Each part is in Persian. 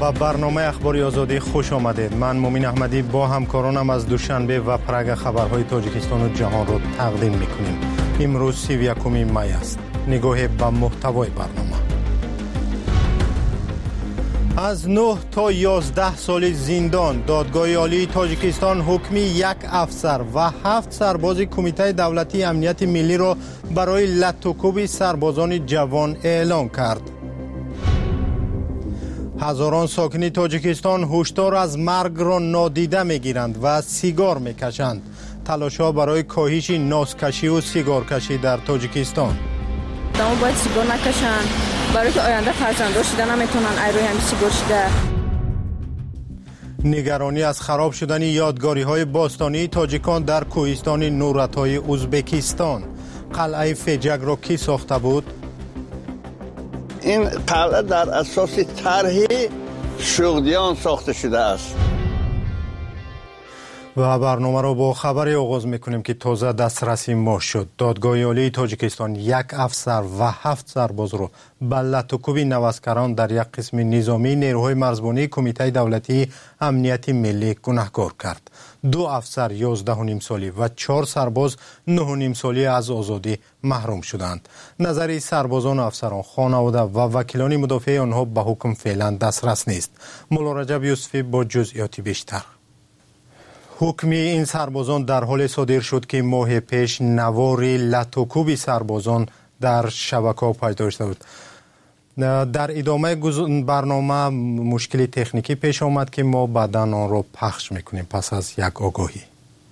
به برنامه اخباری آزادی خوش آمدید. من مومین احمدی با همکارانم از دوشنبه و پرگ خبرهای تاجیکستان و جهان را تقدیم میکنیم. امروز 31 می است. نگاه به محتوای برنامه. از 9 تا 11 سال زندان، دادگاه عالی تاجیکستان حکمی 1 افسر و 7 سرباز کمیته دولتی امنیت ملی را برای لطوکوب سربازان جوان اعلام کرد. هزاران ساکن تاجیکستان هشدار از مرگ را نادیده میگیرند و سیگار میکشند. تلاش‌ها برای کاهش نازکشی و سیگارکشی در تاجیکستان. دامو باید سیگار نکشن برای که آینده فرزنداش دیده نمیتونن ایروی هم سیگار شده. نگرانی از خراب شدن یادگاری‌های باستانی تاجیکان در کوهستان نورتای ازبکستان. قلعه فیجک را کی ساخته بود؟ این قلعه در اساس طرح شغدیان ساخته شده است. و برنامه را با خبری آغاز میکنیم که تازه دسترسی ما شد. دادگاه عالی تاجیکستان 1 افسر و 7 سرباز را به لطوکوب نوسکران در یک قسم نظامی نیروهای مرزبانی کمیته دولتی امنیت ملی گناهکار کرد. 2 افسر 11.5 سالی و 4 سرباز 9.5 سالی از آزادی محروم شدند. نظری سربازان و افسران، خانواده و وکیلان مدافع آنها به حکم فعلا دسترس نیست. مولا رجب یوسفی با جزئیات بیشتر. حکم این سربازان در حال صادر شد که ماه پیش نوار لطوکوب سربازان در شبکه‌ها پیدا شده بود. در ادامه برنامه مشکلی تکنیکی پیش آمد که ما بعداً آن را پخش میکنیم پس از یک آگاهی.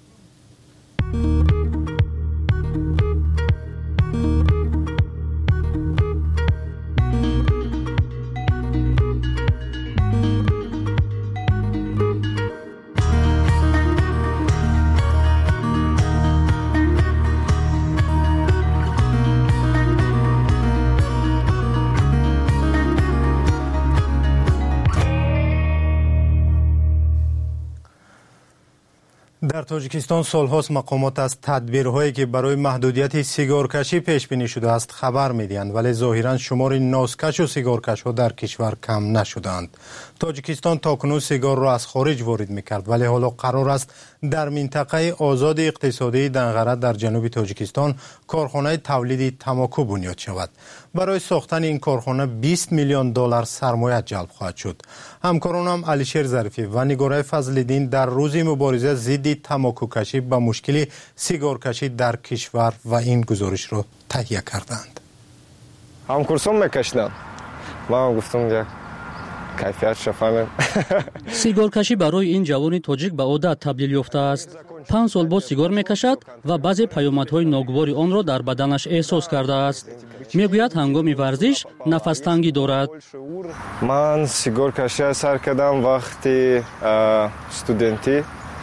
در تاجیکستان سالهاست مقامات از تدبیرهایی که برای محدودیت سیگارکشی پیش بینی شده است خبر میدهند، ولی ظاهرا شمار نازکش و سیگارکش ها در کشور کم نشدند. تاجیکستان تاکنون سیگار را از خارج وارد میکرد، ولی حالا قرار است در منطقه آزاد اقتصادی دنغره در جنوب تاجیکستان کارخانه تولید تماکو بنیاد شود. برای ساختن این کارخانه 20 میلیون دلار سرمایه جلب خواهد شد. همکارانم علیشیر ظریفی و نگارای فضل‌الدین در روز مبارزه ضد تماکوکشی با مشکل سیگارکشی در کشور و این گزارش را تهیه کردند. همکورسون میکشیدن. ما گفتم یک کیفیت شفاف. سیگارکشی برای این جوان تاجیک به عادت تبدیل یافته است. 5 سال بعد سیگار میکشد و بعضی پیامدهای ناگواری آن را در بدنش احساس کرده است. میگوید هنگام ورزش نفس تنگی دارد. من سیگارکشی سر کردم وقتی استودنتی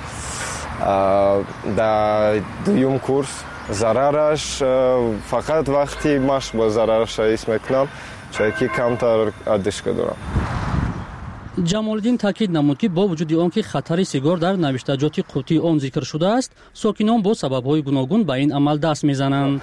در دوم کورس. ضررش فقط وقتی مشق با ضررش رئیس میکنم چون که کمتر ادشکه دارم. جمالدین تاکید نمود که با وجود آنکه خطر سیگار در نوشتجات قوطی آن ذکر شده است، ساکنان با سبب‌های گوناگون به این عمل دست میزنند.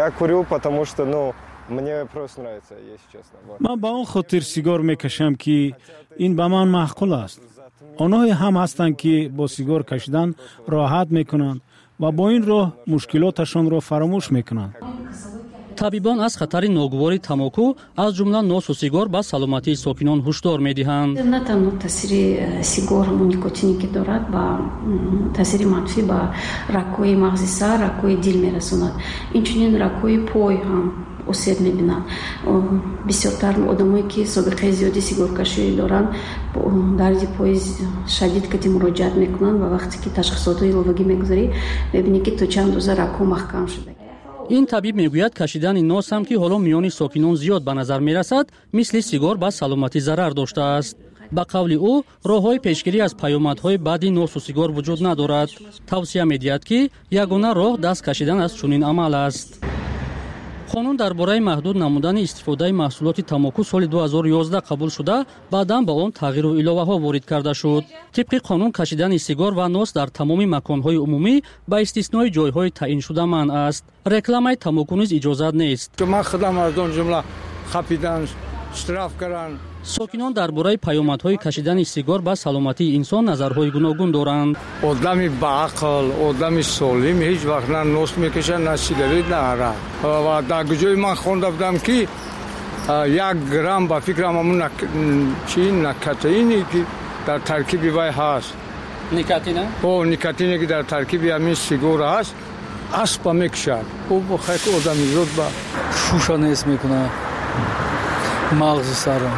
من با آن خاطر سیگار میکشم که این به من معقول است. آنها هم هستند که با سیگار کشیدن راحت میکنند و با این راه مشکلاتشان را فراموش میکنند. طبیبان از خطر ناگواری تماکو از جمله نوش و سیگار به سلامتی ساکنان هشدار میدهند. نه تنها تاثیر سیگار همون نیکوتینی که دارد با تاثیر منفی با رکوی مغز سر، رکوی دل میرساند. اینچنین رکوی پای هم اثر میبینند. بسیارتر آدمایی که سابقه زیادی سیگارکشی دارند درد پای شدید که مراجعت میکنند و وقتی که تشخیصات علاوگی میگذاری میبینی که تا چند روز رکو محکم شده. این طبیب میگوید کشیدن ناس هم که حالا میان ساکنان زیاد به نظر میرسد مثل سیگار به سلامتی ضرر داشته است. به قول او راههای پیشگیری از پیامدهای بعدی ناس و سیگار وجود ندارد. توصیه میدهد که یگانه راه دست کشیدن از چنین عمل است. قانون درباره محدود نمودن استفاده محصولات تماکو سال 2011 قبول شده، بعداً با آن تغییر و الهه‌ها وارد کرده شد. طبق قانون کشیدن سیگار و ناس در تمام مکان‌های عمومی با استثنای جای‌های تعیین شده منع است. رکلام تماکو نیز اجازه نیست. ما خدمت مردم جمله خپیدن اشتراف کردن ساکنان درباره پیامدهای کشیدن سیگار به سلامتی انسان نظرهای گوناگون دارند. آدمی با عقل، آدمی سالم هیچ وقت نه نوش میکشه نه سیگارت نه عرق. و در گوشه من خونده بودم که 1 گرم به فکرم همون نیکوتینی که در ترکیب وای هست. نیکوتینه؟ نیکوتینی که در ترکیب همین سیگار هست اسب میکشد. او خیلی آدمی زود با شوشا نیست میکنه. مغز سرم.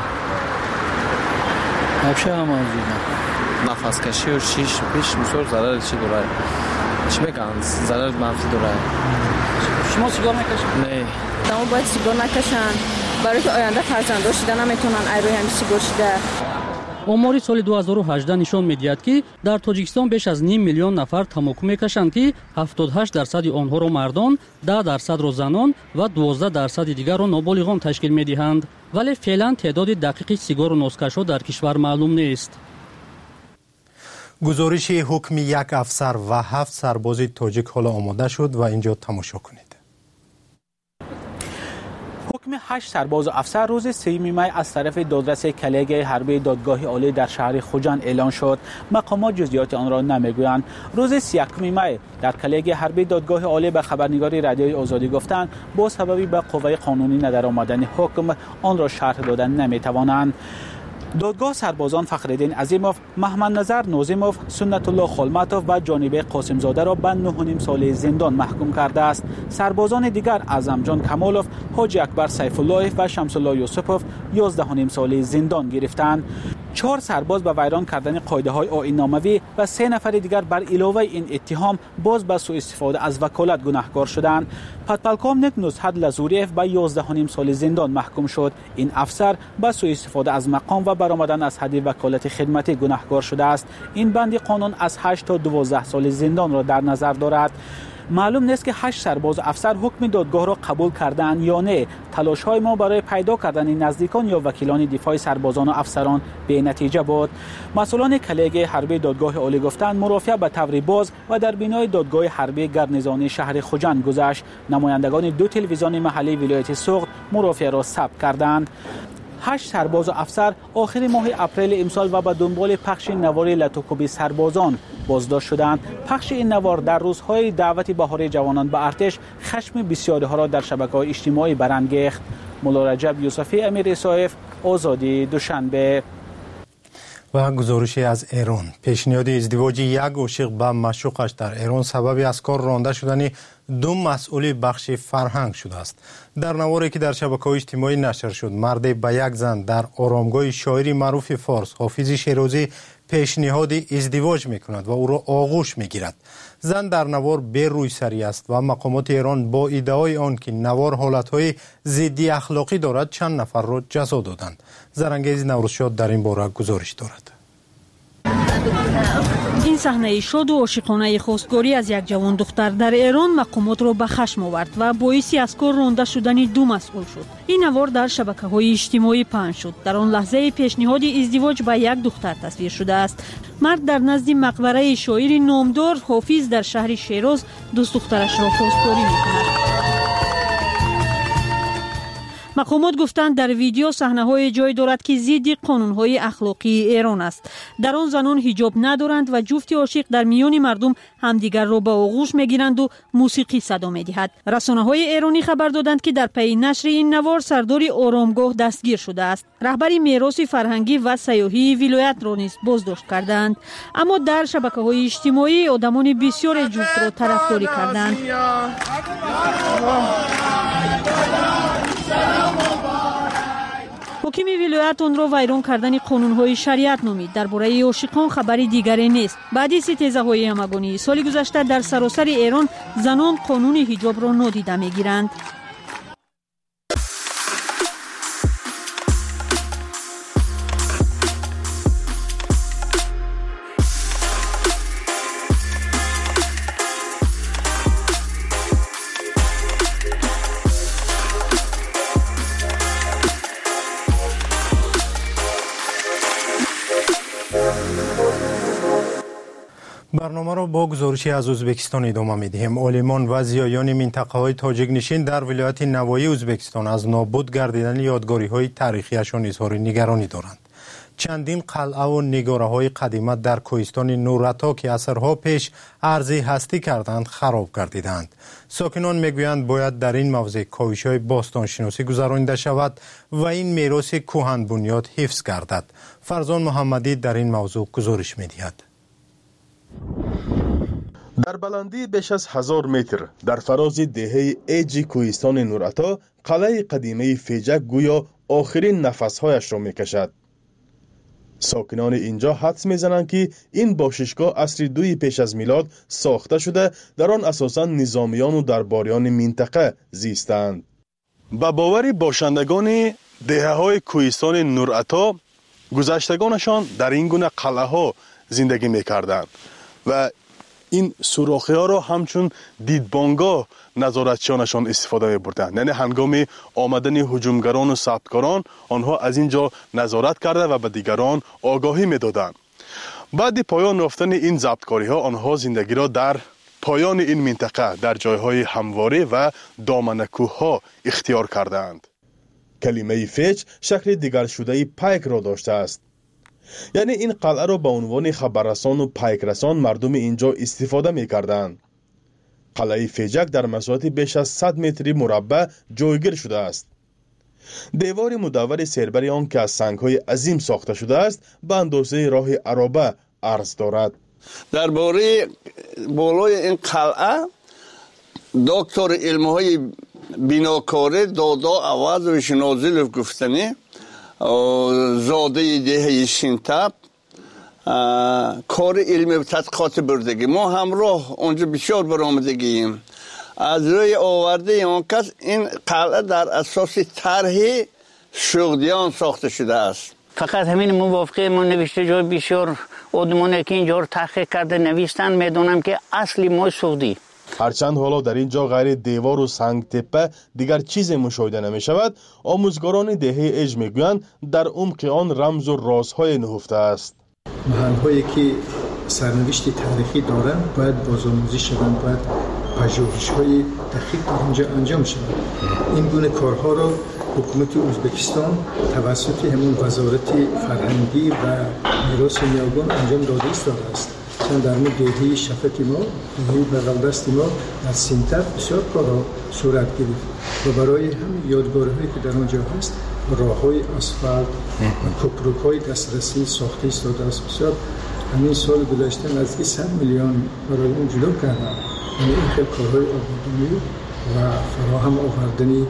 افشه هم نفس کشی و شیش پیش بسیار ضرر چی داره؟ چی میگن؟ ضرر منفی داره. شما سیگار میکشید؟ نه. تمام باید سیگار نکشن برای که آینده فرزنداش دیدن نمیتونن ایروی همین سیگار شده. آمار سال 2018 نشان می‌دهد که در تاجیکستان بیش از 5 میلیون نفر تماکو میکشند که 78% آنها را مردان، 10% را زنان و 12% دیگر را نابالغان تشکیل می‌دهند. ولی فعلا تعداد دقیق سیگار و نوزکش‌ها در کشور معلوم نیست. گزارش حکم 1 افسر و 7 سرباز تاجیک حالا آماده شد و اینجا تماشا کنید. حکم 8 سرباز و افسر روز 3 می از طرف دادرس کلیه حربی دادگاه عالی در شهر خوجند اعلان شد. مقامات جزئیات آن را نمیگویند. روز 31 می در کلیه حربی دادگاه عالی به خبرنگار رادیوی آزادی گفتند با سببی به قوه قانونی ندر آمدن حکم آن را شرح دادن نمیتوانند. دادگاه سربازان فخرالدین عظیموف، محمد نظر نازیموف، سنت الله خلمتوف و جانبه قاسم زاده را به 9.5 سال زندان محکوم کرده است. سربازان دیگر اعظمجان کمالوف، حاجی اکبر سیف الله و شمس الله یوسفوف 11.5 سال زندان گرفتند. 4 سرباز به ویران کردن قاعده‌های آیین‌ناموی و 3 نفر دیگر بر علاوه این اتهام باز به سوء استفاده از وکالت گناهکار شدند. پادپالکومنیک نزهت لزوریف به 11.5 سال زندان محکوم شد. این افسر به سوء استفاده از مقام و برآمدن از حد وکالت خدمتی گناهکار شده است. این بند قانون از 8 تا 12 سال زندان را در نظر دارد. معلوم نیست که 8 سرباز و افسر حکم دادگاه را قبول کردند یا نه. تلاش‌های ما برای پیدا کردن نزدیکان یا وکیلان دفاع سربازان و افسران به نتیجه بود. مسئولان کلیه حربی دادگاه عالی گفتند مرافعه به طور باز و در بینای دادگاه حربی گرنیزانی شهر خوجند گذشت. نمایندگان 2 تلویزیون محلی ولایت سوخت مرافعه را ثبت کردند. 8 سرباز و افسر آخر ماه اپریل امسال و به دنبال پخش نوار لاتوکوبی سربازان بازداشت شدند. پخش این نوار در روزهای دعوت بهاری جوانان به ارتش خشم بسیاری ها را در شبکه‌های اجتماعی برانگیخت. مولا رجب یوسفی امیر اسایف، آزادی، دوشنبه. و گزارشی از ایران. پیشنهاد ازدواج یک عاشق با معشوقش در ایران سبب از کار رانده شدن 2 مسئول بخش فرهنگ شده است. در نواری که در شبکه‌های اجتماعی نشر شد، مرد با یک زن در آرامگاه شاعری معروف فارس حافظ شیرازی پیشنهاد ازدواج میکند و او را آغوش میگیرد. زن در نوار بی روی سری است و مقامات ایران با ادعای آن که نوار حالتهای ضد اخلاقی دارد چند نفر را جزا دادند. زرنگیز نوروزشاد در این باره گزارش دارد. این صحنه شاد و عاشقانه خواستگاری از یک جوان دختر در ایران مقامات را به خشم آورد و باعث از کار رانده شدن 2 مسئول شد. این نوار در شبکه‌های اجتماعی پخش شد. در آن لحظه پیشنهاد ازدواج با یک دختر تصویر شده است. مرد در نزد مقبره شاعر نامدار حافظ در شهر شیراز دوست دخترش را خواستگاری می‌کند. مقامات گفتند در ویدیو صحنه‌های جای دارد که ضد قانون‌های اخلاقی ایران است. در آن زنان حجاب ندارند و جفت عاشق در میان مردم همدیگر را به آغوش می‌گیرند و موسیقی صدا می‌دهد. رسانه‌های ایرانی خبر دادند که در پی نشر این نوار سردار آرامگاه دستگیر شده است. رهبر میراث فرهنگی و سیاحی ولایت را نیز بازداشت کردند. اما در شبکه‌های اجتماعی آدمان بسیار جفت را طرفداری کردند. حکم ولایت آن را ویران کردن قانون‌های شریعت نامید. درباره عاشقان خبری دیگری نیست. بعد از ستیزه‌های همگانی سال گذشته در سراسر ایران زنان قانون حجاب را نادیده می‌گیرند. برنامه را با گزارشی از ازبکستان ادامه می‌دهیم. عالمان و زیایان منطقه‌های تاجیک نشین در ولایت نوایی ازبکستان از نابود گردیدن یادگاری‌های تاریخیشان اظهار نگرانی دارند. چندین قلعه و نگاره‌های قدیمی در کوهستان نورتا که عصرها پیش ارزی هستی کردند خراب گردیدند. ساکنان میگویند باید در این موضع کاوش‌های باستانشناسی گذرانیده شود و این میراث کهن بنیاد حفظ گردد. فرزان محمدی در این موضوع گزارش می‌دهد. در بلندی بیش از 1000 متر در فراز دهه ایجی کوهستان نورتا قلعه قدیمی فیجک گویا آخرین نفسهایش را میکشد. ساکنان اینجا حدس میزنند که این باششگاه عصر 2 پیش از میلاد ساخته شده، در آن اساساً نظامیان و درباریان منطقه زیستند. به باور باشندگان دهه‌های کوهستان نورتا گذشتگانشان در این گونه قلعه ها زندگی میکردند و این سوراخی ها را همچون دیدبانگاه نظارتچیانشان استفاده می‌بردند. یعنی هنگام آمدن هجومگران و ثبتکاران آنها از اینجا نظارت کرده و به دیگران آگاهی می‌دادند. بعد پایان رفتن این ضبطکاری ها آنها زندگی را در پایان این منطقه در جایهای همواره و دامن کوه‌ها اختیار کردند. کلمه فیج شکل دیگر شده پیک را داشته است. یعنی این قلعه را به عنوان خبررسان و پیکرسان مردم اینجا استفاده می کردند. قلعه فیجک در مساحت بیش از 100 متر مربع جایگیر شده است. دیوار مدور سربر آن که از سنگ‌های عظیم ساخته شده است به اندازه راه عرابه عرض دارد. درباره بالای این قلعه دکتر علم‌های بیناکاری دادا عوض نازلوف گفتنی زاده دهه شینتب کار علمی و تحقیقات بردگی. ما همراه اونجا بسیار برآمدگیم. از روی آورده آن کس این قلعه در اساس طرح شغدیان ساخته شده است. فقط همین موافقه ما نوشته جای بسیار آدمانی که اینجا تحقیق کرده نوشتن میدونم که اصلی ما سعودی. هرچند حالا در اینجا غیر دیوار و سنگ تپه دیگر چیزی مشاهده نمی شود، آموزگاران دهه ایج میگویند در عمق آن رمز و رازهای نهفته است. محل‌هایی که سرنوشت تاریخی دارند باید بازآموزی شوند، باید پژوهش‌های دقیق در اینجا انجام شود. این گونه کارها را حکومت ازبکستان توسط همون وزارت فرهنگی و میراث نیاگان انجام داده است. چند در مورد دهه شفت ما، دهه بغل دست ما در سینتر بسیار کارها صورت گرفت و برای هم یادگاری‌هایی که در آنجا هست راه‌های آسفالت و کوپروک‌های دسترسی ساخته ایستاده است. بسیار همین سال گذشته نزدیک 100 میلیون برای اون جلو کردن. یعنی این خیلی کارهای آبادانی و فراهم آوردن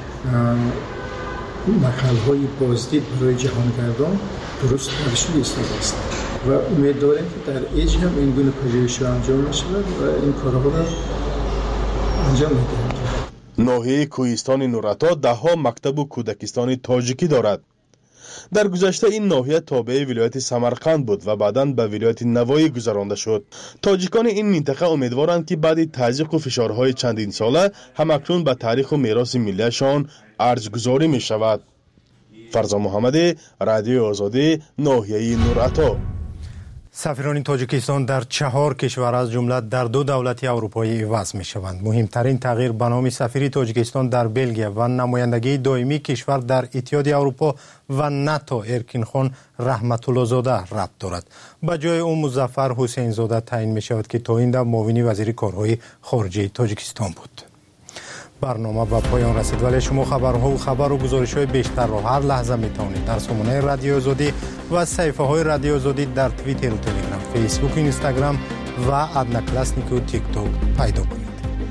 مقال‌های بازدید برای جهانگردان درست برشون ایستاده است و امید داریم که در ایج هم این گونه پژوهش انجام می‌شود و این کارها را انجام می‌دهیم. ناحیه کوهستان نورتا ده‌ها مکتب و کودکستان تاجیکی دارد. در گذشته این ناحیه تابع ولایت سمرقند بود و بعداً به ولایت نوایی گذرانده شد. تاجیکان این منطقه امیدوارند که بعد تضییق و فشارهای چندین ساله همکنون به تاریخ و میراث ملیشان ارزگذاری می شود. فرزان محمدی، رادیو آزادی، ناحیه نورتا. سفیران تاجیکستان در 4 کشور از جمله در 2 دولت اروپایی عوض می شوند. مهمترین تغییر به نام سفیر تاجیکستان در بلژیم و نمایندگی دائمی کشور در اتحادیه اروپا و ناتو ارکین خان رحمت الله زاده ربط دارد. به جای او مظفر حسین زاده تعیین می شود که تا این دم معاون وزیر کارهای خارجه تاجیکستان بود. برنامه به پایان رسید، ولی شما خبر و گزارش‌های بیشتر را هر لحظه می‌توانید در سامانه رادیو آزادی و صفحه‌های رادیو آزادی در توییتر و تلگرام، فیسبوک، اینستاگرام و ادناکلاسنیک و تیک توک پیدا کنید.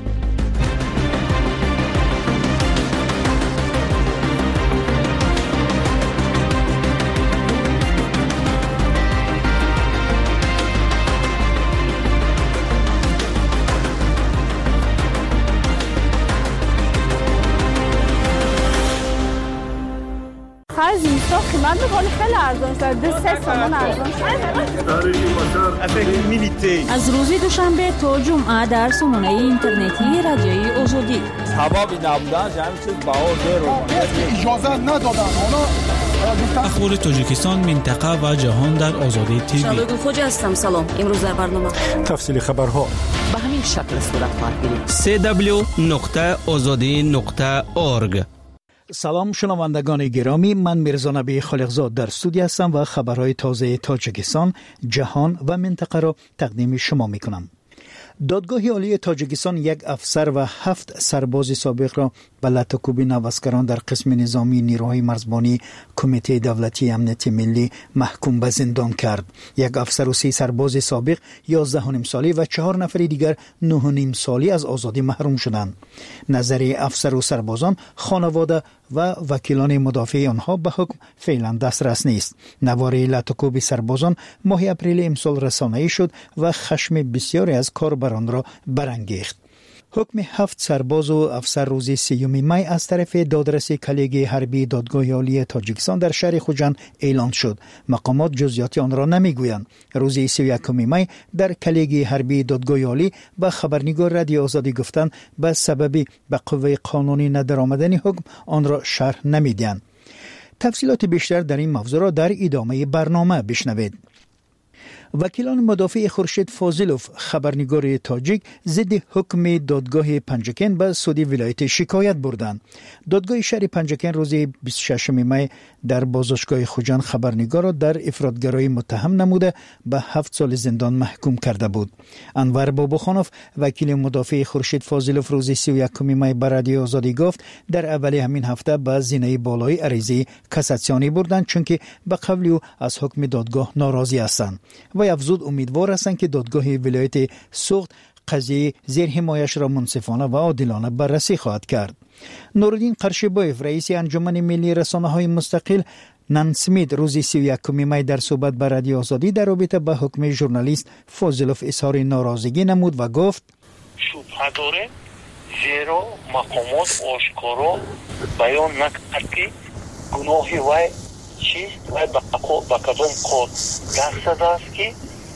قیمت میکنی خیلی ارزان شد، 2-3 تومان ارزان شد. از روز دوشنبه تا جمعه در سامانه اینترنتی رادیوی آزادی. سبب نبودن همین چیز باور رو اجازه ندادن، اونا اخبار تاجیکستان، منطقه و جهان در آزادی تیوی. شادو خوج هستم. سلام. امروز در برنامه تفصیل خبرها به همین شکل صورت خواهد گرفت. www.azadi.org. سلام شنوندگان گرامی، من میرزا نبی خالقزاد در استودیو هستم و خبرهای تازه تاجیکستان، جهان و منطقه را تقدیم شما میکنم. دادگاه عالی تاجیکستان یک افسر و 7 سرباز سابق را به لطوکوبی نوسکران در قسم نظامی نیروهای مرزبانی کمیته دولتی امنیت ملی محکوم به زندان کرد. یک افسر و 3 سرباز سابق 11.5 ساله و 4 نفر دیگر 9.5 ساله از آزادی محروم شدند. نظر افسر و سربازان، خانواده و وکیلان مدافع آنها به حکم فعلا دسترس نیست. نواره لطوکوبی سربازان ماه اپریل امسال رسانه‌ای شد و خشم بسیاری از کاربران را برانگیخت. حکم 7 سرباز و افسر روز 3 می از طرف دادرس کلیگ حربی دادگاه عالی تاجیکستان در شهر خوجند اعلان شد. مقامات جزئیات آن را نمیگویند. روز 31 می در کلیگ حربی دادگاه عالی به خبرنگار رادیو آزادی گفتند به سبب به قوه قانونی ندرآمدن حکم آن را شرح نمیدهند. تفصیلات بیشتر در این موضوع را در ادامه برنامه بشنوید. وکیلان مدافع خورشید فاضلوف خبرنگار تاجیک ضد حکم دادگاه پنجکن به سودی ولایت شکایت بردند. دادگاه شهر پنجکن روز 26 می در بازداشتگاه خوجند خبرنگار را در افراطگرایی متهم نموده به 7 سال زندان محکوم کرده بود. انور باباخانوف وکیل مدافع خورشید فاضلوف روز 31 می به رادیو آزادی گفت در اول همین هفته به زینه بالای عریضه کاساسیونی بردند چون که به قول او از حکم دادگاه ناراضی هستند و افزود امیدوار هستند که دادگاه ولایت سوخت قضیه زیر حمایش را منصفانه و عادلانه بررسی خواهد کرد. نورالدین قرشبایف رئیس انجمن ملی رسانه‌های مستقل نان سمیت روز 31 می در صحبت با رادیو آزادی در رابطه با حکم ژورنالیست فاضلوف اظهار ناراضگی نمود و گفت شبهه داره زیرا مقامات آشکارا بیان نکرد که گناه وی چیست و با کدام کار دست زده است که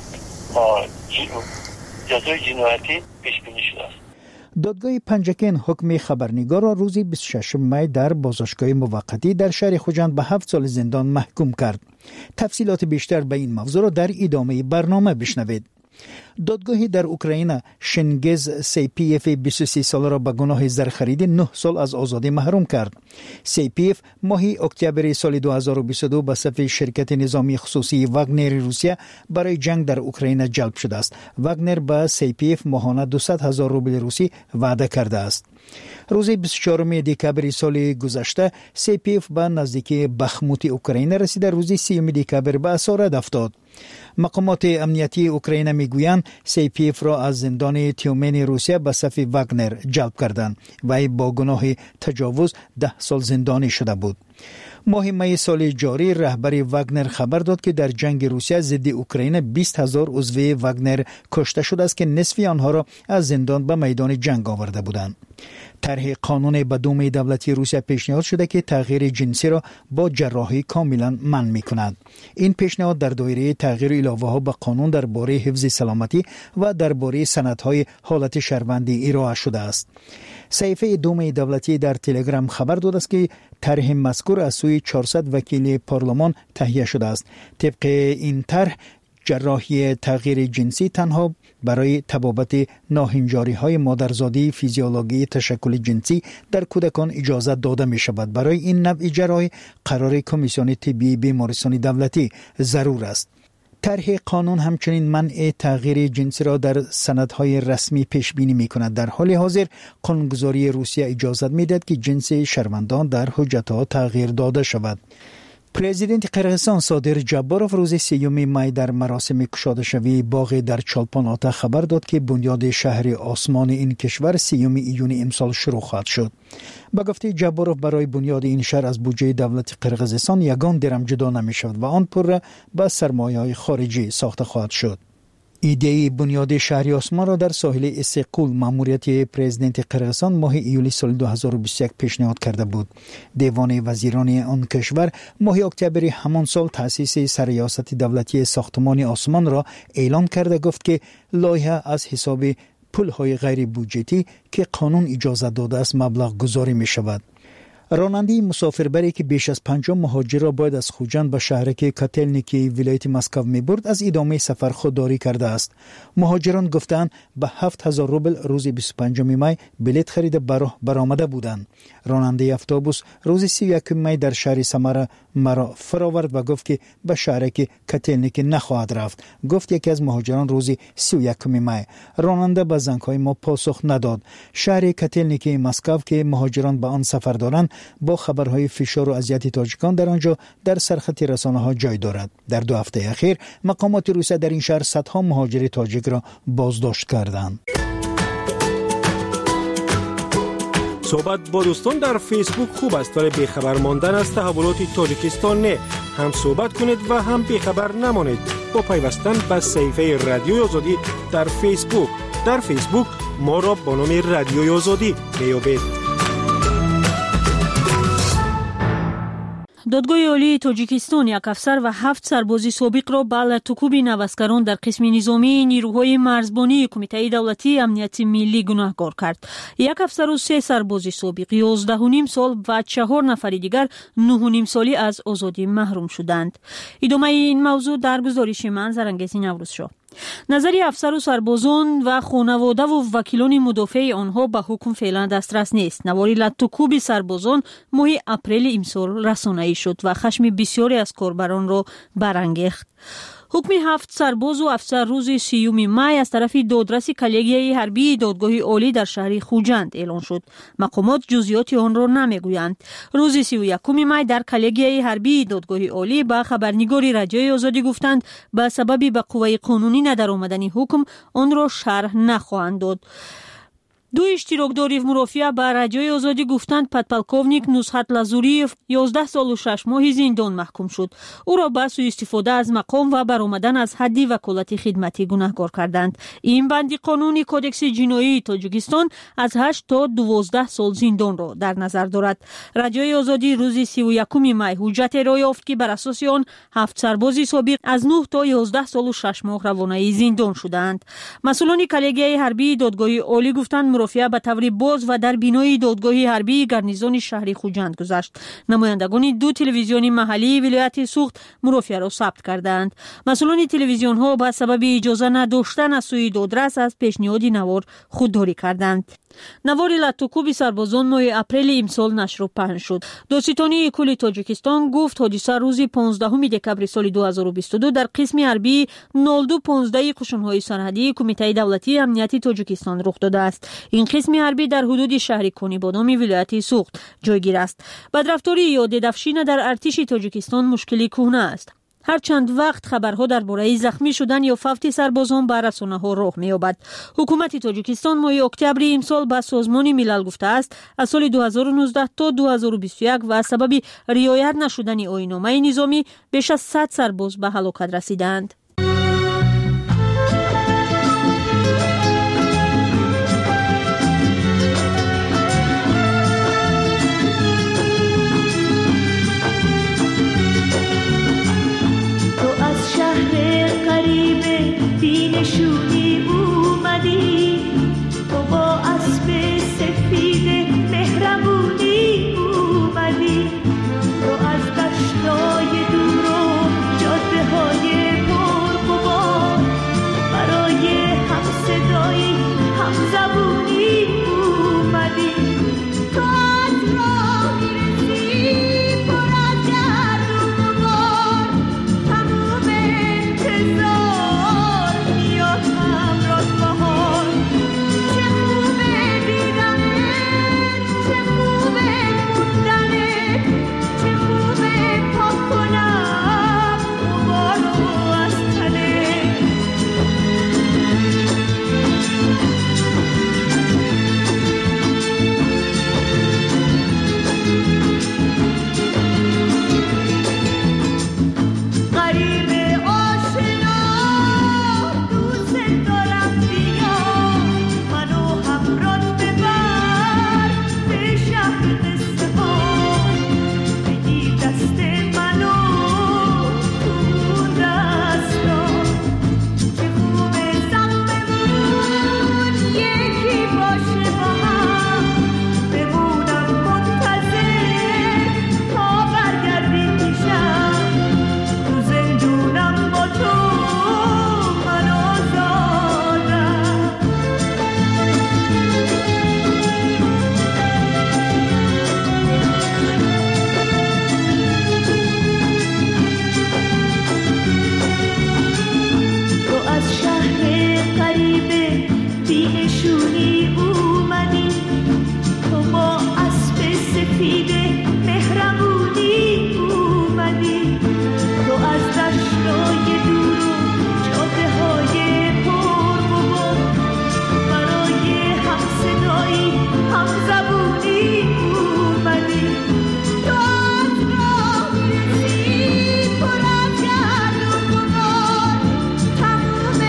جزای جنایتی پیش بینی شده است. دادگاه پنجکن حکم خبرنگار را روز 26 می در بازداشتگاه موقتی در شهر خوجند به 7 سال زندان محکوم کرد. تفصیلات بیشتر به این موضوع را در ادامه برنامه بشنوید. دادگاهی در اوکراین شنگز سیپیف 23 ساله را به گناه زرخرید 9 سال از آزادی محروم کرد. سیپیف ماه اکتبر سال 2022 به صف شرکت نظامی خصوصی واگنر روسیه برای جنگ در اوکراین جلب شده است. واگنر به سیپیف ماهانه 200,000 روبل روسی وعده کرده است. روز 24 دکبر سال گذشته سیپیف به نزدیکی بخموت اوکراین رسیده. روز 30 دکبر به اسارت افتاد. مقامات امنیتی اوکراین میگویند سیپیف را از زندان تیومن روسیه به صف واگنر جلب کردند و با گناه تجاوز 10 سال زندانی شده بود. ماه می سال جاری رهبر واگنر خبر داد که در جنگ روسیه ضد اوکراین 20,000 عضو واگنر کشته شده است که نصف آنها را از زندان به میدان جنگ آورده بودند. طرح قانون به دوم دولتی روسیه پیشنهاد شده که تغییر جنسی را با جراحی کاملا منع می‌کند. این پیشنهاد در دایره تغییر الهه‌ها به قانون درباره حفظ سلامتی و درباره سندهای حالت شهروندی ارائه شده است. صحیفه دوم دولتی در تلگرام خبر داده است که طرح مذکور از سوی 400 وکیل پارلمان تهیه شده است. طبق این طرح جراحی تغییر جنسی تنها برای تبابت ناهنجاری‌های مادرزادی فیزیولوژی تشکل جنسی در کودکان اجازه داده می شود. برای این نوع جراحی قرار کمیسیون طبی بیمارستان دولتی ضرور است. طرح قانون همچنین منع تغییر جنسی را در سندهای رسمی پیش بینی می کند. در حال حاضر قانونگذاری روسیه اجازه می دهد که جنس شهروندان در حجت‌ها تغییر داده شود. پرزیدنت قرغیزستان صادر جباروف روز 3 می در مراسم گشاده شوی باغ در چالپان آتا خبر داد که بنیاد شهر آسمان این کشور 3 ایون امسال شروع خواهد شد. با گفته جباروف برای بنیاد این شهر از بودجه دولت قرغیزستان یگان درم جدا نمی شود و آن پر را با سرمایه‌های خارجی ساخته خواهد شد. ایده بنیاد شهر آسمان را در ساحل استقلال ماموریت پرزیدنت قرغیزستان ماه ایول سال 2021 پیشنهاد کرده بود. دیوان وزیران آن کشور ماه اکتبر همان سال تأسیس سرریاست دولتی ساختمان آسمان را اعلام کرده گفت که لایحه از حساب پولهای غیر بودجتی که قانون اجازه داده است مبلغ گذاری می شود. راننده مسافربری که بیش از 50 مهاجر را باید از خوجند به شهرک کاتلنیکی ولایت مسکو می‌برد از ادامه سفر خودداری کرده است. مهاجران گفتند به 7000 روبل روز 25 می بلیط خرید برآمده بودند. راننده اتوبوس روز 31 می در شهر سمر مرا فراورد و گفت که به شهرک کاتلنیکی نخواهد رفت. گفت یکی از مهاجران روز 31 می. راننده به زنگ‌های ما پاسخ نداد. شهر کاتلنیکی مسکو که مهاجران به آن سفر دارند با خبرهای فشار و اذیت تاجیکان در آنجا در سرخط رسانه‌ها جای دارد. در 2 هفته اخیر مقامات روسیه در این شهر صدها مهاجر تاجیک را بازداشت کردند. صحبت با دوستان در فیسبوک خوب است ولی بیخبر ماندن از تحولات تاجیکستان نه. هم صحبت کنید و هم بیخبر نمانید با پیوستن به صفحه رادیوی آزادی در فیسبوک. در فیسبوک ما را با نام رادیوی آزادی میابید. دادگاه عالی تاجیکستان یک افسر و 7 سرباز سابق را به لطوکوب نوسکران در قسم نظامی نیروهای مرزبانی کمیته دولتی امنیت ملی گناهکار کرد. یک افسر و 3 سرباز سابق 11.5 سال و 4 نفر دیگر 9.5 سالی از آزادی محروم شدند. ادامه این موضوع در گزارش من زرنگیز نوروز شد. نظری افسر و سربازان و خانواده و وکیلان مدافع آنها به حکم فعلا دسترس نیست. نواری لطوکوب سربازان ماه اپریل امسال رسانه‌ای شد و خشم بسیاری از کاربران را برانگیخت. حکم 7 سرباز و افسر روز 30 می از طرف دادرس کلگیه حربی دادگاه عالی در شهر خوجند اعلان شد. مقامات جزئیات آن را نمیگویند. روز 31 می در کلگیه حربی دادگاه عالی با خبرنگار رادیوی آزادی گفتند به سبب به قوه قانونی ندرآمدن حکم آن را شرح نخواهند داد. 2 اشتراکدار مرافعه به رادیوی آزادی گفتند پدپلکوونیک نصحت لازوریف 11 سال و 6 ماه زندان محکوم شد. او را به سوء استفاده از مقام و برآمدن از حد وکالت خدمتی گناهکار کردند. این بند قانونی کودکس جنایی تاجیکستان از 8 تا 12 سال زندان را در نظر دارد. رادیوی آزادی روز 31 می حجت ارائه یافت که بر اساس آن 7 سرباز سابق از 9 تا 11 سال و 6 ماه روانه زندان شدند. مسئولان کلگیه حربی دادگاه عالی گفتند مرافعه به طور باز و در بینای دادگاه حربی گارنیزون شهر خوجند گذشت. نمایندگان 2 تلویزیون محلی ولایت سوخت مرافعه را ثبت کردند. مسئولان تلویزیون ها به سبب اجازه نداشتن از سوی دادرس از پیشنهاد نوار خودداری کردند. نوار لطوکوب سربازان ماه اپریل امسال نشر و پهن شد. دادستانی کل تاجیکستان گفت حادثه روز 15 دکبر سال 2022 در قسم حربی 0215 قشون‌های سرحدی کمیته دولتی امنیت تاجیکستان رخ داده است. این قسم حربی در حدود شهر کونیبادام ولایت سوخت جایگیر است. بدرفتاری یا ددفشین در ارتش تاجیکستان مشکلی کهنه است. هر چند وقت خبرها درباره زخمی شدن یا فوت سربازان به رسانه‌ها رخ می‌یابد. حکومت تاجیکستان ماه اکتبر امسال به سازمان ملل گفته است از سال 2019 تا 2021 و سبب رعایت نشدن آیین‌نامه نظامی بیش از 100 سرباز به هلاکت رسیدند. نشونی اومدی تو با اسب سفید مهربونی اومدی تو از دشتای دور و جاده های پرغبار برای هم صدایی هم زبونی اومدی تو از راه میرسی پر از گرد و غبار تموم انتظار نشونی اومدی تو با اسب سفید مهربونی اومدی تو از دشتای دور و جاده های پر بابا برای هم صدایی هم زبونی اومدی تو از راه رسی پر از گرد و غبار تموم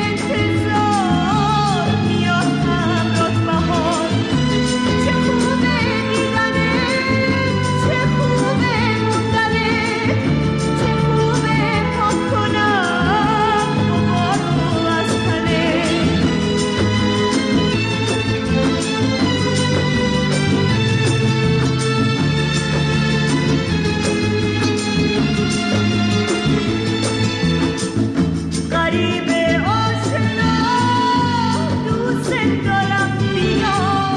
انتظار میاد همراه بهار چه خوبه دیدنه چه خوبه موندنه چه خوبه پاک کنم غبار رو از تنه غریب آشنا دوست دارم بیا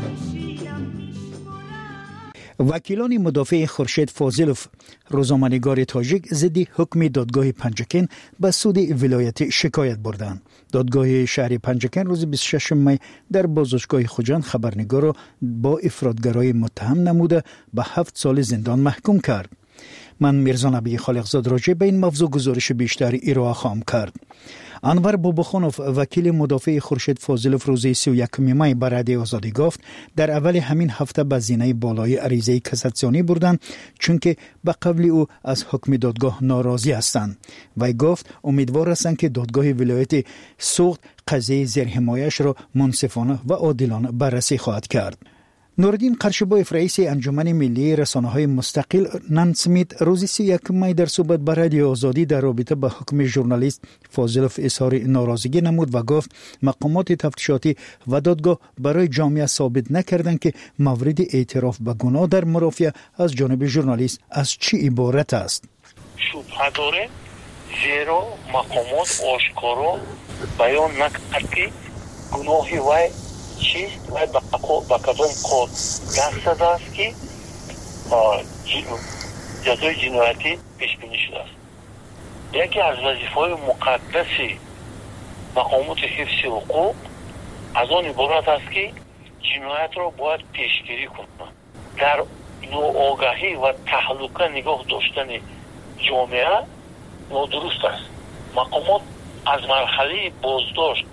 وکیلان مدافع خورشید فاضلوف روزنامه‌نگار تاجیک ضد حکم دادگاه پنجکن به سود ولایت شکایت بردند. دادگاه شهر پنجکن روز 26 می در بازداشتگاه خوجند خبرنگار را با افراطگرایی متهم نموده به 7 سال زندان محکوم کرد. من میرزا نبی خالقزاد راجع به این موضوع گزارش بیشتر ارائه خواهم کرد. انور باباخانوف وکیل مدافع خورشید فاضلوف روز 31 می به رده آزادی گفت در اول همین هفته به زینه بالای عریضه کاساسیونی بردند چون که به قول او از حکم دادگاه ناراضی هستند. وی گفت امیدوار هستند که دادگاه ولایت سوخت قضیه زیر حمایش را منصفانه و عادلانه بررسی خواهد کرد. نوردین قرشبایف رئیس انجمن ملی رسانه‌های مستقل نانسمیت روز 31 می در صحبت با رادیو آزادی در رابطه با حکم ژورنالیست فاضلوف اظهار ناراضگی نمود و گفت مقامات تفتیشاتی و دادگاه برای جامعه ثابت نکردند که مورد اعتراف به گناه در مرافعه از جانب ژورنالیست از چی عبارت است. شبهه داره زیرا مقامات آشکارا بیان نکرد که گناهی وای چیست و با کدام کار دست زده است که جزای جنایتی پیش بینی شده است. یکی از وظیفه‌های مقدس مقامات حفظ حقوق از آن عبارت است که جنایت را باید پیشگیری کنند. در ناآگاهی و تهلکه نگاه داشتن جامعه نادرست است. مقامات از مرحله بازداشت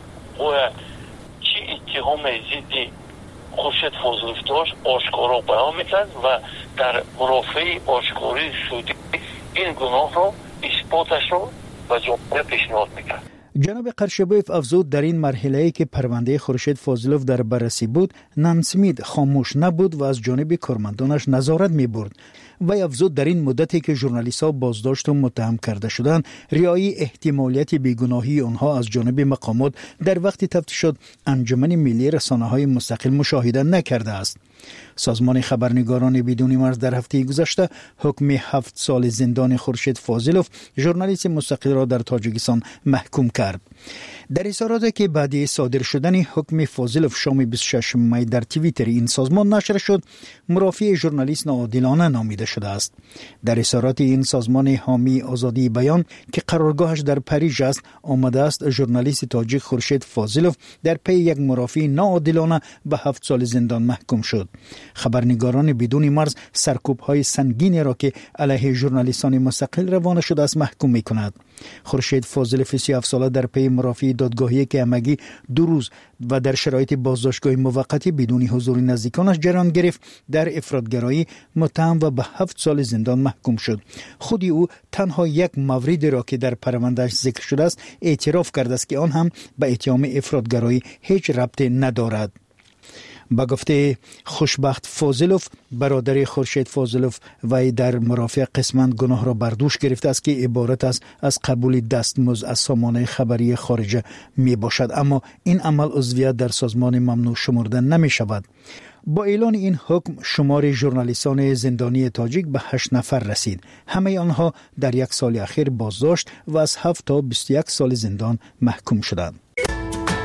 باید چی اتهام ضد خورشید فاضلوف داشت آشکارا بیان میکرد و در مرافعه آشکاری سودی این گناه را اثباتش را و جامعه پیشنهاد میکرد. جناب قرشبایف افزود در این مرحله‌ای که پرونده خورشید فاضلوف در بررسی بود نانسمید خاموش نبود و از جانب کارمندانش نظارت می‌برد. و افزود در این مدتی که ژورنالیست‌ها بازداشت و متهم کرده شدند رعایت احتمالیت بیگناهی آنها از جانب مقامات در وقت تفتیشات انجمن ملی رسانه‌های مستقل مشاهده نکرده است. سازمان خبرنگاران بدون مرز در هفته گذشته حکم 7 سال زندان خورشید فاضلوف ژورنالیست مستقل را در تاجیکستان محکوم کرد. در اظهاراتی که بعد صادر شدن حکم فاضلوف شام 26 می در توییتر این سازمان نشر شد مرافع ژورنالیست ناعادلانه نامیده شده است. در اظهارات این سازمان حامی آزادی بیان که قرارگاهش در پاریس است آمده است ژورنالیست تاجیک خورشید فاضلوف در پی یک مرافع ناعادلانه به 7 سال زندان محکوم شد. خبرنگاران بدون مرز سرکوب‌های سنگینی را که علیه ژورنالیستان مستقل روانه شده است محکوم می‌کند. خورشید فاضلوف 37 ساله در پی مرافع دادگاهی که همگی 2 روز و در شرایط بازداشتگاه موقتی بدون حضور نزدیکانش جریان گرفت در افراطگرایی متهم و به 7 سال زندان محکوم شد. خود او تنها یک موردی را که در پروندهش ذکر شده است اعتراف کرده است که آن هم به اتهام افراطگرایی هیچ ربطی ندارد. با گفته خوشبخت فاضلوف برادر خورشید فاضلوف وی در مرافع قسمت گناه را بر دوش گرفته است که عبارت است از قبول دستمزد از سامانه خبری خارجه می باشد، اما این عمل عضویت در سازمان ممنوع شمرده نمی شود. با اعلان این حکم شمار ژورنالیستان زندانی تاجیک به 8 نفر رسید. همه آنها در 1 سال اخیر بازداشت و از 7 تا 21 سال زندان محکوم شدند.